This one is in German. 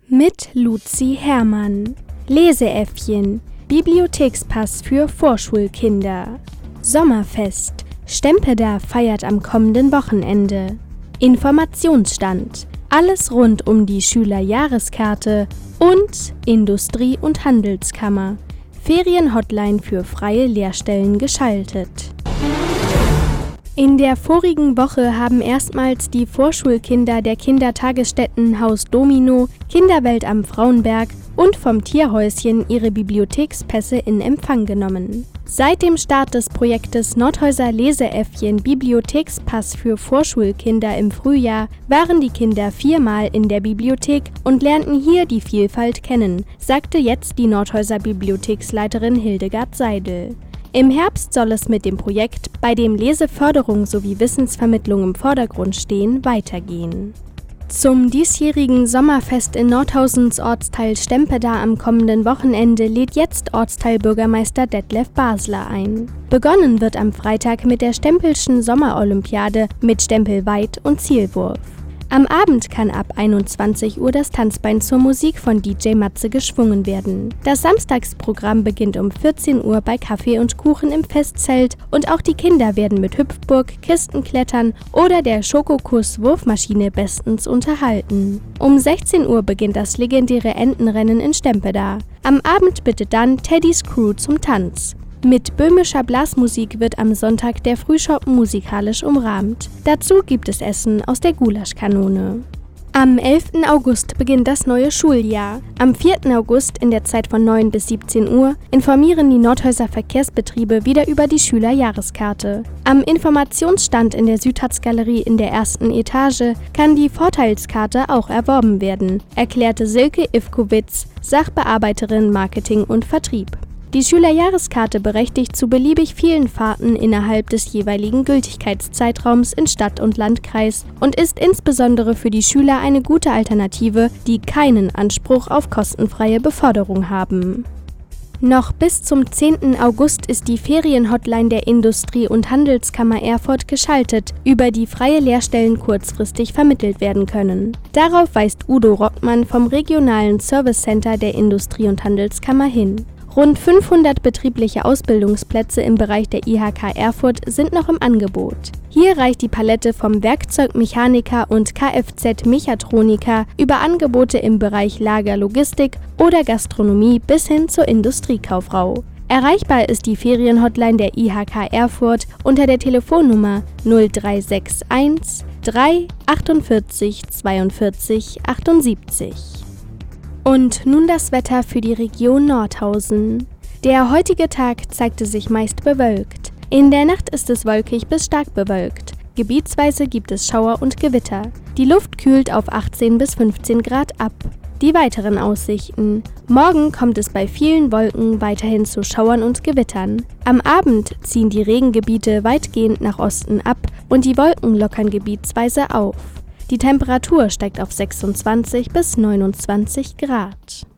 Mit Luzi Herrmann. Leseäffchen. Bibliothekspass für Vorschulkinder. Sommerfest. Stempeda feiert am kommenden Wochenende. Informationsstand. Alles rund um die Schülerjahreskarte und Industrie- und Handelskammer. Ferienhotline für freie Lehrstellen geschaltet. In der vorigen Woche haben erstmals die Vorschulkinder der Kindertagesstätten Haus Domino, Kinderwelt am Frauenberg und vom Tierhäuschen ihre Bibliothekspässe in Empfang genommen. Seit dem Start des Projektes Nordhäuser Leseäffchen Bibliothekspass für Vorschulkinder im Frühjahr waren die Kinder 4-mal in der Bibliothek und lernten hier die Vielfalt kennen, sagte jetzt die Nordhäuser Bibliotheksleiterin Hildegard Seidel. Im Herbst soll es mit dem Projekt, bei dem Leseförderung sowie Wissensvermittlung im Vordergrund stehen, weitergehen. Zum diesjährigen Sommerfest in Nordhausens Ortsteil Stempeda am kommenden Wochenende lädt jetzt Ortsteilbürgermeister Detlef Basler ein. Begonnen wird am Freitag mit der Stempelschen Sommerolympiade mit Stempelweit und Zielwurf. Am Abend kann ab 21 Uhr das Tanzbein zur Musik von DJ Matze geschwungen werden. Das Samstagsprogramm beginnt um 14 Uhr bei Kaffee und Kuchen im Festzelt und auch die Kinder werden mit Hüpfburg, Kistenklettern oder der Schokokuss-Wurfmaschine bestens unterhalten. Um 16 Uhr beginnt das legendäre Entenrennen in Stempeda. Am Abend bittet dann Teddys Crew zum Tanz. Mit böhmischer Blasmusik wird am Sonntag der Frühschoppen musikalisch umrahmt. Dazu gibt es Essen aus der Gulaschkanone. Am 11. August beginnt das neue Schuljahr. Am 4. August in der Zeit von 9 bis 17 Uhr informieren die Nordhäuser Verkehrsbetriebe wieder über die Schülerjahreskarte. Am Informationsstand in der Südharz-Galerie in der ersten Etage kann die Vorteilskarte auch erworben werden, erklärte Silke Ivkowitz, Sachbearbeiterin Marketing und Vertrieb. Die Schülerjahreskarte berechtigt zu beliebig vielen Fahrten innerhalb des jeweiligen Gültigkeitszeitraums in Stadt und Landkreis und ist insbesondere für die Schüler eine gute Alternative, die keinen Anspruch auf kostenfreie Beförderung haben. Noch bis zum 10. August ist die Ferienhotline der Industrie- und Handelskammer Erfurt geschaltet, über die freie Lehrstellen kurzfristig vermittelt werden können. Darauf weist Udo Rockmann vom regionalen Servicecenter der Industrie- und Handelskammer hin. Rund 500 betriebliche Ausbildungsplätze im Bereich der IHK Erfurt sind noch im Angebot. Hier reicht die Palette vom Werkzeugmechaniker und Kfz-Mechatroniker über Angebote im Bereich Lagerlogistik oder Gastronomie bis hin zur Industriekauffrau. Erreichbar ist die Ferienhotline der IHK Erfurt unter der Telefonnummer 0361 3 48 42 78. Und nun das Wetter für die Region Nordhausen. Der heutige Tag zeigte sich meist bewölkt. In der Nacht ist es wolkig bis stark bewölkt. Gebietsweise gibt es Schauer und Gewitter. Die Luft kühlt auf 18 bis 15 Grad ab. Die weiteren Aussichten. Morgen kommt es bei vielen Wolken weiterhin zu Schauern und Gewittern. Am Abend ziehen die Regengebiete weitgehend nach Osten ab und die Wolken lockern gebietsweise auf. Die Temperatur steigt auf 26 bis 29 Grad.